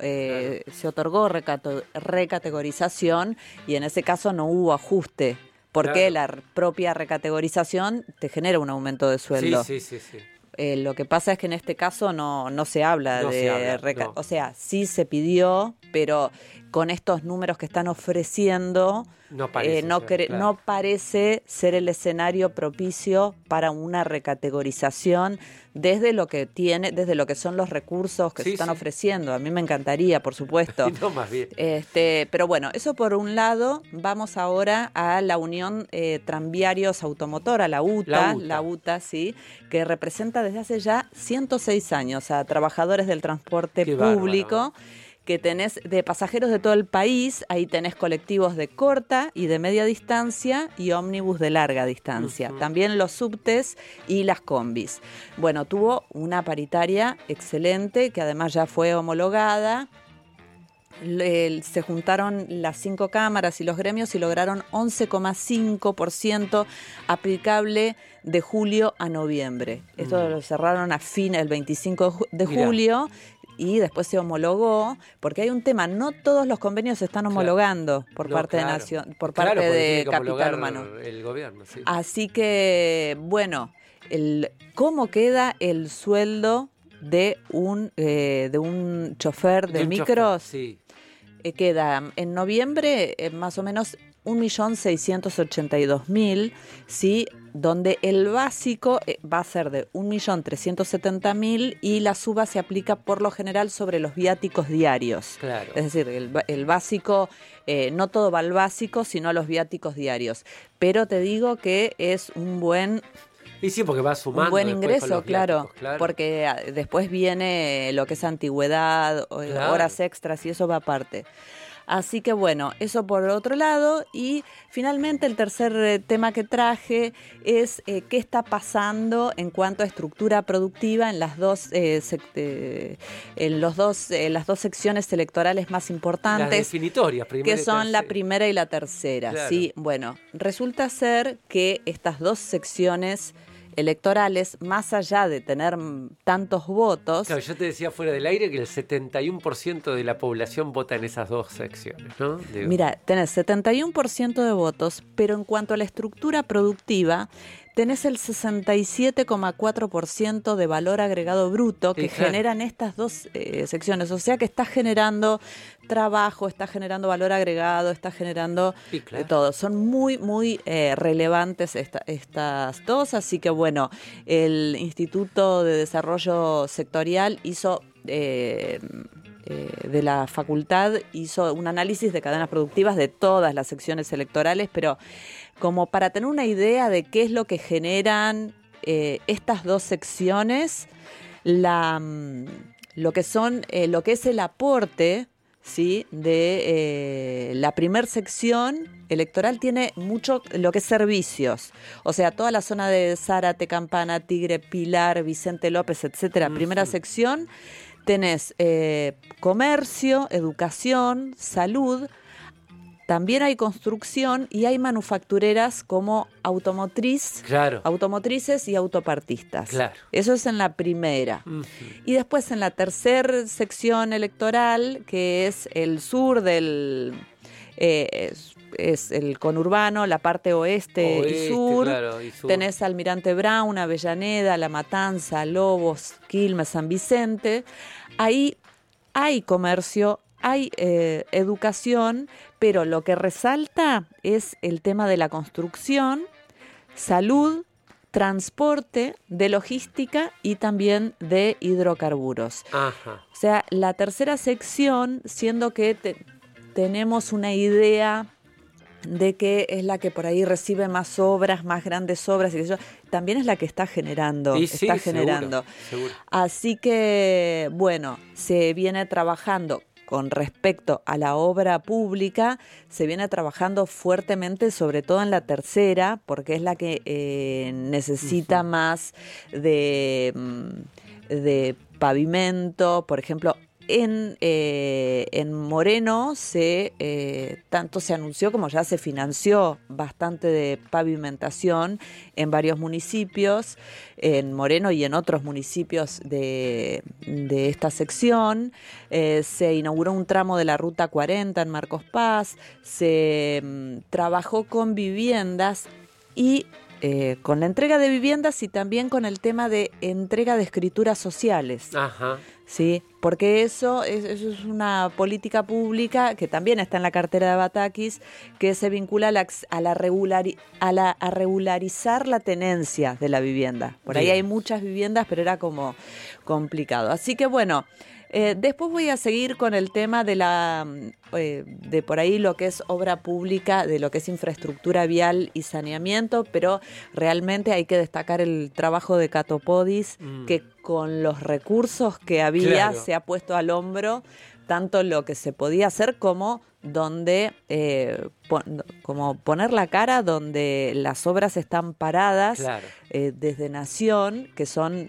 otorgó recategorización y en ese caso no hubo ajuste. porque la propia recategorización te genera un aumento de sueldo. Sí. Lo que pasa es que en este caso no se habla no. O sea, sí se pidió, pero con estos números que están ofreciendo, no parece, no parece ser el escenario propicio para una recategorización desde lo que son los recursos que se están ofreciendo. A mí me encantaría, por supuesto. No, más bien. Pero bueno, eso por un lado. Vamos ahora a la Unión Tranviarios Automotora, la UTA, sí, que representa desde hace ya 106 años a trabajadores del transporte público. Bárbaro. Que tenés de pasajeros de todo el país, ahí tenés colectivos de corta y de media distancia y ómnibus de larga distancia. También los subtes y las combis. Bueno, tuvo una paritaria excelente, que además ya fue homologada. Se juntaron las 5 cámaras y los gremios y lograron 11,5% aplicable de julio a noviembre. Esto lo cerraron el 25 de julio. Y después se homologó, porque hay un tema, no todos los convenios se están homologando por parte de Nación, por parte de Capital Humano. El gobierno, sí. Así que, bueno, ¿cómo queda el sueldo de un chofer de micros? Sí. Queda en noviembre más o menos 1.682.000, ¿sí? Donde el básico va a ser de 1.370.000 y la suba se aplica por lo general sobre los viáticos diarios. Claro. Es decir, el básico, no todo va al básico, sino a los viáticos diarios. Pero te digo que es un buen... Y sí, porque va sumando. Un buen ingreso, con los viáticos, claro, porque después viene lo que es antigüedad, horas extras y eso va aparte. Así que bueno, eso por otro lado. Y finalmente el tercer tema que traje es qué está pasando en cuanto a estructura productiva en las dos secciones electorales más importantes. Las definitorias, que son la primera y la tercera. Claro. Sí, bueno, resulta ser que estas dos secciones electorales, más allá de tener tantos votos... Claro, yo te decía fuera del aire que el 71% de la población vota en esas dos secciones, ¿no? Mira, tenés 71% de votos, pero en cuanto a la estructura productiva, tenés el 67,4% de valor agregado bruto que generan estas dos secciones. O sea que está generando trabajo, está generando valor agregado, está generando todo. Son muy, muy relevantes estas dos. Así que bueno, el Instituto de Desarrollo Sectorial hizo... de la facultad hizo un análisis de cadenas productivas de todas las secciones electorales, pero como para tener una idea de qué es lo que generan estas dos secciones, lo que es el aporte, ¿sí? De la primer sección electoral tiene mucho lo que es servicios, o sea, toda la zona de Zárate, Campana, Tigre, Pilar, Vicente López, etcétera. Primera sección tenés comercio, educación, salud. También hay construcción y hay manufactureras como automotrices y autopartistas. Claro. Eso es en la primera. Y después en la tercera sección electoral, que es el sur del... es el conurbano, la parte oeste y sur. Tenés Almirante Brown, Avellaneda, La Matanza, Lobos, Quilmes, San Vicente. Ahí hay comercio, hay educación, pero lo que resalta es el tema de la construcción, salud, transporte, de logística y también de hidrocarburos. Ajá. O sea, la tercera sección, siendo que tenemos una idea de que es la que por ahí recibe más obras, más grandes obras, y eso también es la que está generando. Seguro. Así que, bueno, se viene trabajando con respecto a la obra pública, se viene trabajando fuertemente, sobre todo en la tercera, porque es la que necesita más de pavimento, por ejemplo. en Moreno tanto se anunció como ya se financió bastante de pavimentación en varios municipios, en Moreno y en otros municipios de esta sección. Se inauguró un tramo de la Ruta 40 en Marcos Paz, se trabajó con viviendas y con la entrega de viviendas y también con el tema de entrega de escrituras sociales. Ajá. Sí, porque eso es una política pública que también está en la cartera de Batakis, que se vincula a regularizar la tenencia de la vivienda. Por ahí hay muchas viviendas, pero era como complicado. Así que bueno, después voy a seguir con el tema de por ahí lo que es obra pública, de lo que es infraestructura vial y saneamiento, pero realmente hay que destacar el trabajo de Catopodis, que con los recursos que había se ha puesto al hombro tanto lo que se podía hacer como donde como poner la cara donde las obras están paradas, desde Nación, que son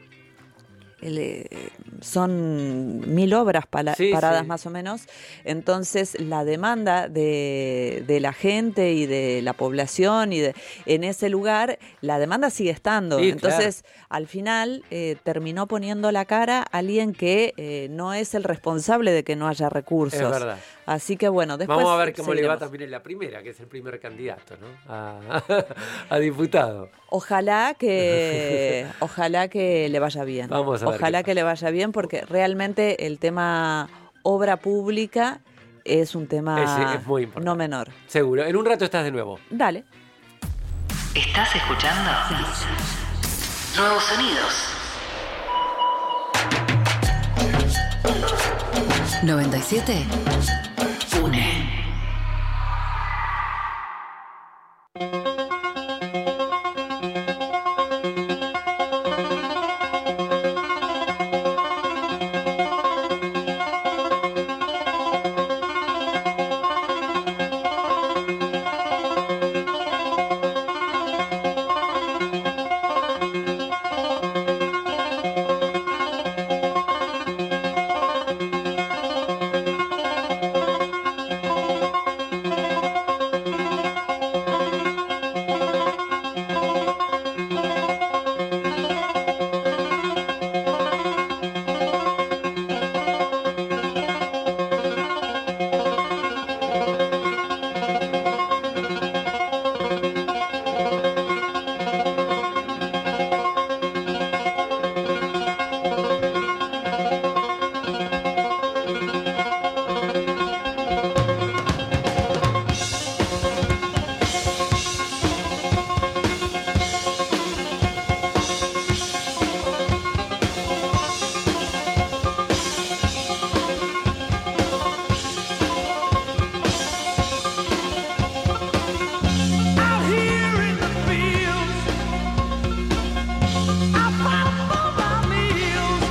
1000 obras paradas más o menos. Entonces la demanda de la gente y de la población y en ese lugar, la demanda sigue estando. Entonces al final terminó poniendo la cara alguien que no es el responsable de que no haya recursos. Es verdad. Así que bueno, después vamos a ver cómo le va también en la primera, que es el primer candidato, ¿no? a diputado. Ojalá que le vaya bien. Vamos a ver. Ojalá que le vaya bien, porque realmente el tema obra pública es un tema es muy importante. No menor. Seguro. En un rato estás de nuevo. Dale. ¿Estás escuchando? Nuevos sonidos. 97